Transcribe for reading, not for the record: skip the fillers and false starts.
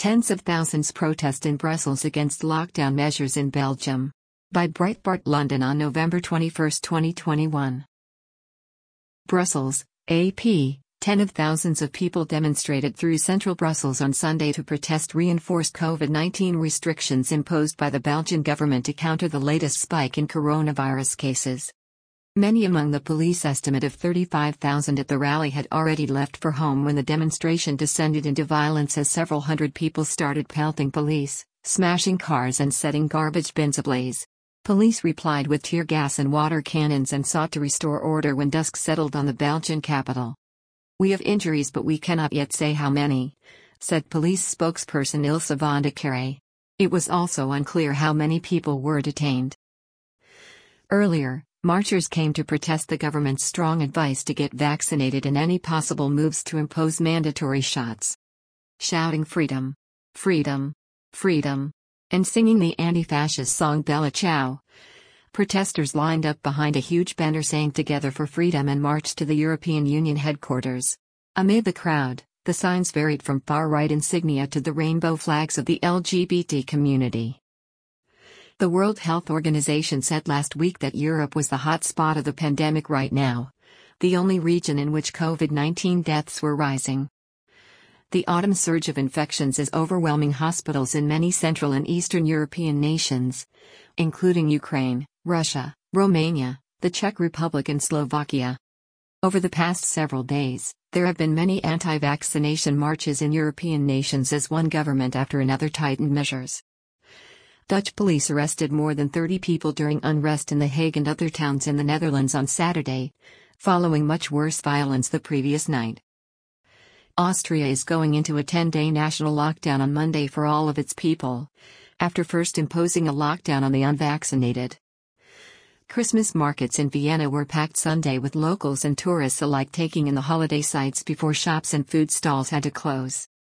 Tens of thousands protest in Brussels against lockdown measures in Belgium. By Breitbart London on November 21, 2021. Brussels, AP. Tens of thousands of people demonstrated through central Brussels on Sunday to protest reinforced COVID-19 restrictions imposed by the Belgian government to counter the latest spike in coronavirus cases. Many among the police estimate of 35,000 at the rally had already left for home when the demonstration descended into violence as several hundred people started pelting police, smashing cars and setting garbage bins ablaze. Police replied with tear gas and water cannons and sought to restore order when dusk settled on the Belgian capital. "We have injuries but we cannot yet say how many," said police spokesperson Ilse van de Carre. It was also unclear how many people were detained. Earlier, marchers came to protest the government's strong advice to get vaccinated and any possible moves to impose mandatory shots. Shouting freedom, freedom, freedom, and singing the anti-fascist song Bella Ciao. Protesters lined up behind a huge banner saying Together for Freedom and marched to the European Union headquarters. Amid the crowd, the signs varied from far-right insignia to the rainbow flags of the LGBT community. The World Health Organization said last week that Europe was the hot spot of the pandemic right now, the only region in which COVID-19 deaths were rising. The autumn surge of infections is overwhelming hospitals in many Central and Eastern European nations, including Ukraine, Russia, Romania, the Czech Republic and Slovakia. Over the past several days, there have been many anti-vaccination marches in European nations as one government after another tightened measures. Dutch police arrested more than 30 people during unrest in The Hague and other towns in the Netherlands on Saturday, following much worse violence the previous night. Austria is going into a 10-day national lockdown on Monday for all of its people, after first imposing a lockdown on the unvaccinated. Christmas markets in Vienna were packed Sunday with locals and tourists alike taking in the holiday sights before shops and food stalls had to close.